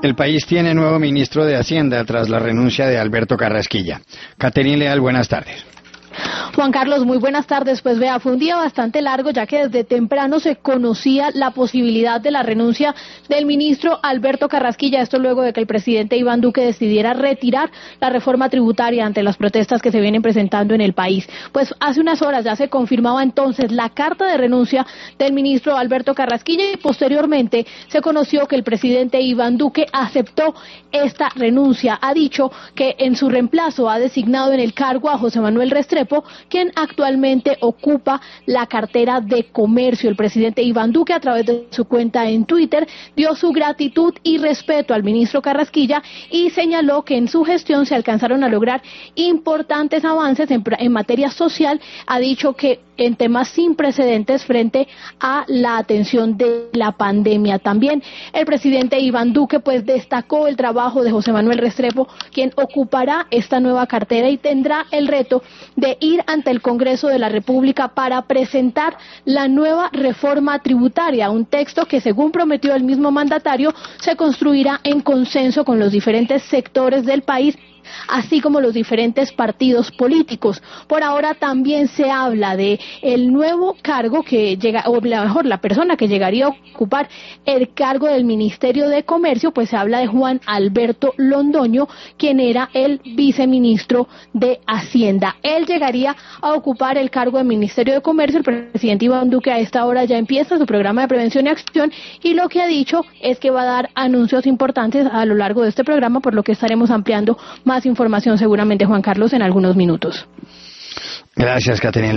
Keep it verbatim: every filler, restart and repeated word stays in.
El país tiene nuevo ministro de Hacienda tras la renuncia de Alberto Carrasquilla. Catherine Leal, buenas tardes. Juan Carlos, muy buenas tardes. Pues vea, fue un día bastante largo, ya que desde temprano se conocía la posibilidad de la renuncia del ministro Alberto Carrasquilla. Esto luego de que el presidente Iván Duque decidiera retirar la reforma tributaria ante las protestas que se vienen presentando en el país. Pues hace unas horas ya se confirmaba entonces la carta de renuncia del ministro Alberto Carrasquilla y posteriormente se conoció que el presidente Iván Duque aceptó esta renuncia. Ha dicho que en su reemplazo ha designado en el cargo a José Manuel Restrepo, quien actualmente ocupa la cartera de Comercio. El presidente Iván Duque, a través de su cuenta en Twitter, dio su gratitud y respeto al ministro Carrasquilla y señaló que en su gestión se alcanzaron a lograr importantes avances en, en materia social. Ha dicho que en temas sin precedentes frente a la atención de la pandemia. También el presidente Iván Duque pues destacó el trabajo de José Manuel Restrepo, quien ocupará esta nueva cartera y tendrá el reto de ir ante el Congreso de la República para presentar la nueva reforma tributaria, un texto que, según prometió el mismo mandatario, se construirá en consenso con los diferentes sectores del país, así como los diferentes partidos políticos. Por ahora también se habla de el nuevo cargo que llega, o mejor, la persona que llegaría a ocupar el cargo del Ministerio de Comercio, pues se habla de Juan Alberto Londoño, quien era el viceministro de Hacienda. Él llegaría a ocupar el cargo del Ministerio de Comercio. El presidente Iván Duque a esta hora ya empieza su programa de prevención y acción y lo que ha dicho es que va a dar anuncios importantes a lo largo de este programa, por lo que estaremos ampliando más información seguramente, Juan Carlos, en algunos minutos. Gracias, Catherine.